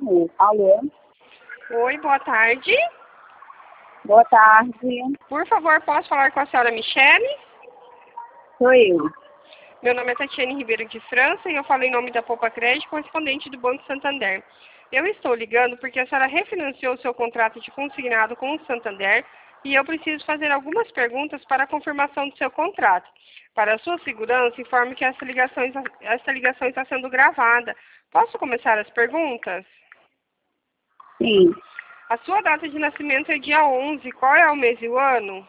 Alô? Oi, boa tarde. Boa tarde. Por favor, posso falar com a senhora Michele? Sou eu. Meu nome é Tatiane Ribeiro de França e eu falo em nome da Poupa Crédito, correspondente do Banco Santander. Eu estou ligando porque a senhora refinanciou seu contrato de consignado com o Santander e eu preciso fazer algumas perguntas para a confirmação do seu contrato. Para a sua segurança, informe que essa ligação está sendo gravada. Posso começar as perguntas? Sim. A sua data de nascimento é dia 11. Qual é o mês e o ano?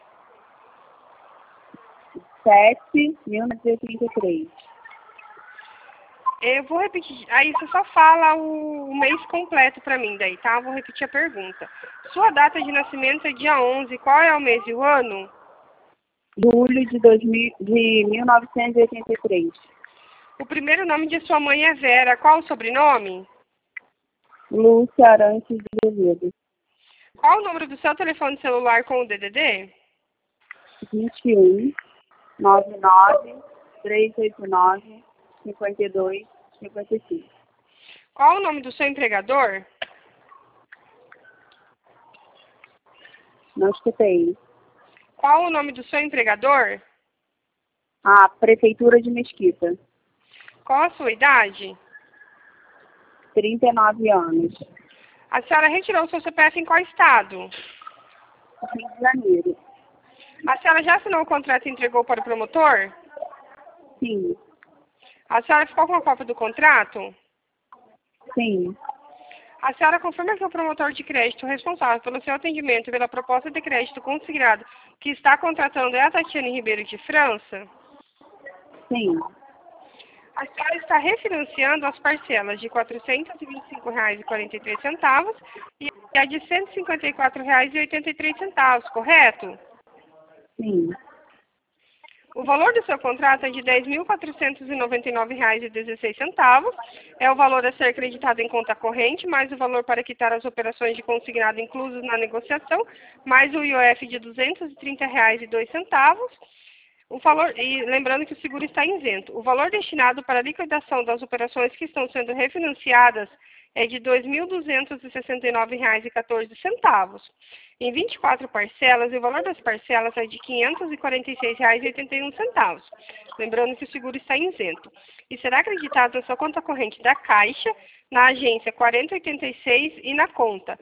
7.1983. Eu vou repetir. Aí você só fala o mês completo para mim daí, tá? Eu vou repetir a pergunta. Sua data de nascimento é dia 11. Qual é o mês e o ano? Julho de 1983. O primeiro nome de sua mãe é Vera. Qual o sobrenome? Lúcia Arantes de Azevedo. Qual o número do seu telefone celular com o DDD? 21 99 389 52 55. Qual o nome do seu empregador? Não escutei. Qual o nome do seu empregador? A Prefeitura de Mesquita. Qual a sua idade? 39 anos. A senhora retirou o seu CPF em qual estado? Rio de Janeiro. A senhora já assinou o contrato e entregou para o promotor? Sim. A senhora ficou com a cópia do contrato? Sim. A senhora confirma que o promotor de crédito responsável pelo seu atendimento e pela proposta de crédito consignado que está contratando é a Tatiane Ribeiro de França? Sim. A senhora está refinanciando as parcelas de R$ 425,43 e a de R$ 154,83, correto? Sim. O valor do seu contrato é de R$ 10.499,16. É o valor a ser acreditado em conta corrente, mais o valor para quitar as operações de consignado inclusos na negociação, mais o IOF de R$ 230,02. O valor, e lembrando que o seguro está isento. O valor destinado para a liquidação das operações que estão sendo refinanciadas é de R$ 2.269,14. Em 24 parcelas, e o valor das parcelas é de R$ 546,81. Lembrando que o seguro está isento. E será acreditado na sua conta corrente da Caixa, na agência 4086 e na conta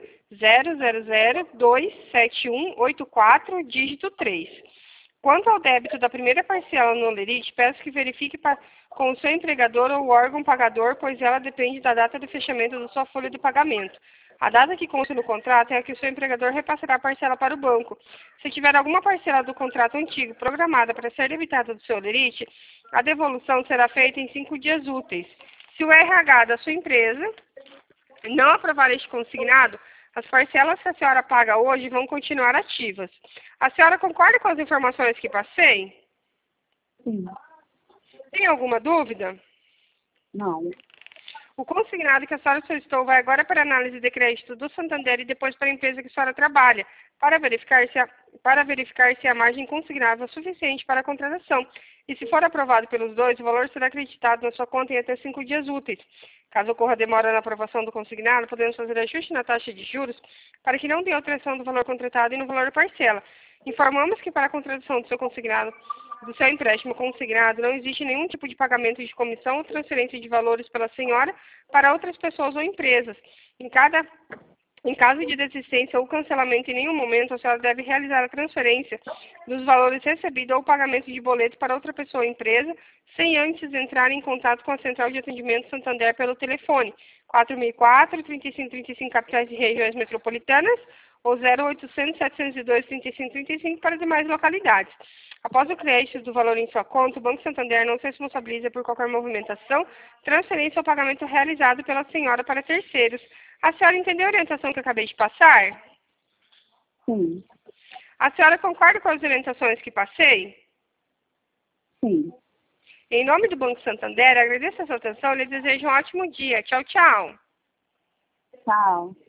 0002718 dígito 3. Quanto ao débito da primeira parcela no Olerite, peço que verifique com o seu empregador ou órgão pagador, pois ela depende da data de fechamento da sua folha de pagamento. A data que consta no contrato é a que o seu empregador repassará a parcela para o banco. Se tiver alguma parcela do contrato antigo programada para ser debitada do seu Olerite, a devolução será feita em 5 dias úteis. Se o RH da sua empresa não aprovar este consignado, as parcelas que a senhora paga hoje vão continuar ativas. A senhora concorda com as informações que passei? Sim. Tem alguma dúvida? Não. O consignado que a senhora solicitou vai agora para a análise de crédito do Santander e depois para a empresa que a senhora trabalha, para verificar se a margem consignável é suficiente para a contratação. E se for aprovado pelos dois, o valor será acreditado na sua conta em até 5 dias úteis. Caso ocorra demora na aprovação do consignado, podemos fazer ajuste na taxa de juros para que não tenha alteração do valor contratado e no valor da parcela. Informamos que para a contratação do seu consignado, do seu empréstimo consignado, não existe nenhum tipo de pagamento de comissão ou transferência de valores pela senhora para outras pessoas ou empresas. Em caso de desistência ou cancelamento em nenhum momento, a senhora deve realizar a transferência dos valores recebidos ou pagamento de boleto para outra pessoa ou empresa, sem antes entrar em contato com a Central de Atendimento Santander pelo telefone 4004-3535 capitais e regiões metropolitanas ou 0800-702-3535 para demais localidades. Após o crédito do valor em sua conta, o Banco Santander não se responsabiliza por qualquer movimentação, transferência ou pagamento realizado pela senhora para terceiros. A senhora entendeu a orientação que eu acabei de passar? Sim. A senhora concorda com as orientações que passei? Sim. Em nome do Banco Santander, agradeço a sua atenção e lhe desejo um ótimo dia. Tchau, tchau. Tchau.